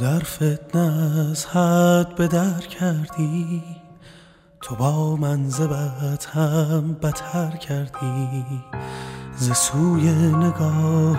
در فتنه از حد به در کردی، تو با من ز بد هم بتر کردی. ز سوی نگاه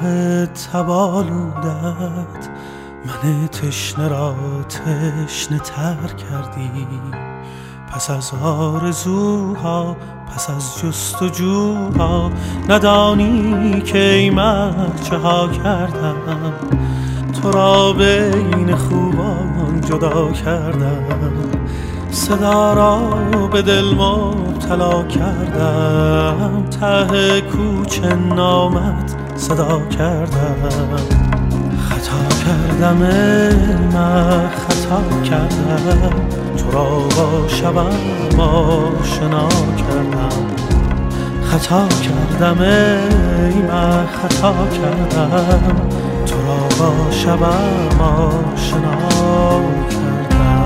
تبالودت من تشنه را تشنه تر کردی. پس از آرزوها پس از جستجوها ندانی که ای مرد چه ها کردم. تو را بین خوبان جدا کردم، صدا را به دل مبتلا کردم. ته کوچه نامت صدا کردم. خطا کردم من خطا کردم، تو را با شبم آشنا کردم. خطا کردم من خطا کردم، تو را با شبم آشنا کردم.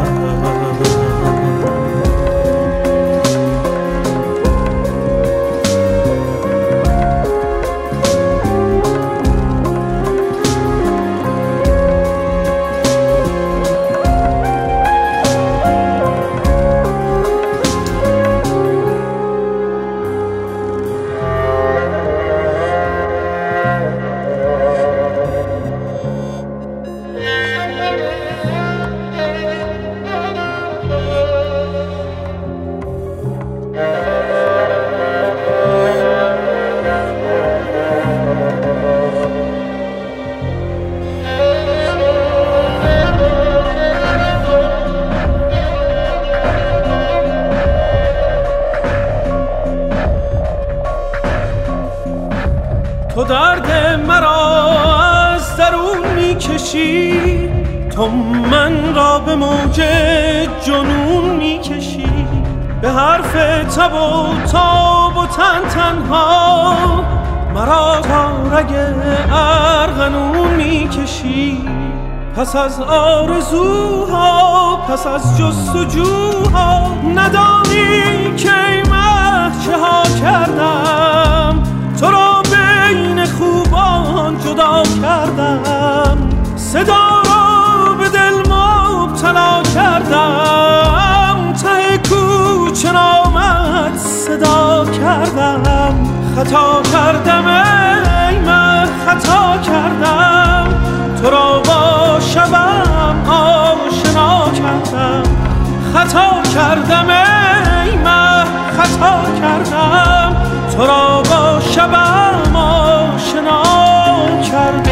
تو درد مرا از درون میکشی، تو من را به موج جنون میکشی. به حرف تب و تاب و تن تنها مرا تا رگ ارغنون میکشی. پس از آرزوها پس از جستجوها ندانی که ای مه چه ها کردم. تو را بین خوبان جدا کردم، صدا را به دل مبتلا کردم. ته کوچه نامت صدا کردم. خطا کردم ای من خطا کردم، تو را با شبم آشنا کردم. خطا کردم ای من خطا کردم، تو را با شبم آشنا کردم.